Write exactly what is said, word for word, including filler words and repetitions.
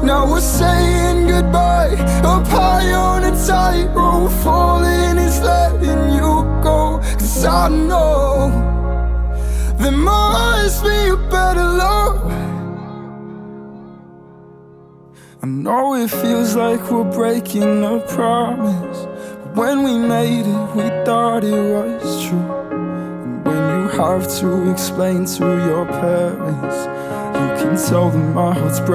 Now we're saying goodbye, up high on a tightrope, falling is letting you go. Cause I know there must be a better love. I know it feels like we're breaking a promise, but when we made it, we thought it was true. And when you have to explain to your parents, you can tell them my heart's broken.